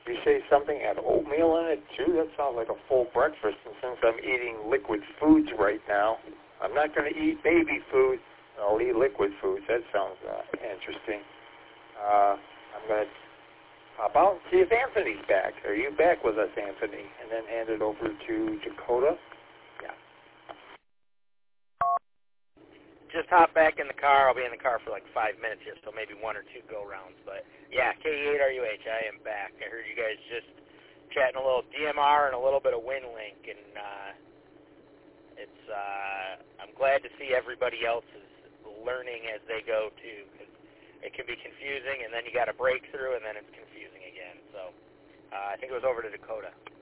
You say something had oatmeal in it, too? That sounds like a full breakfast. And since I'm eating liquid foods right now, I'm not going to eat baby food. I'll eat liquid foods. That sounds interesting. I'm going to pop out and see if Anthony's back. Are you back with us, Anthony? And then hand it over to Dakota. Yeah. Just hop back in the car. I'll be in the car for like 5 minutes here, so maybe 1 or 2 go-rounds. But, yeah, K8RUH, I am back. I heard you guys just chatting a little DMR and a little bit of WinLink, and I'm glad to see everybody else is learning as they go, too, because it can be confusing, and then you got a breakthrough, and then it's confusing again. So I think it was over to Dakota.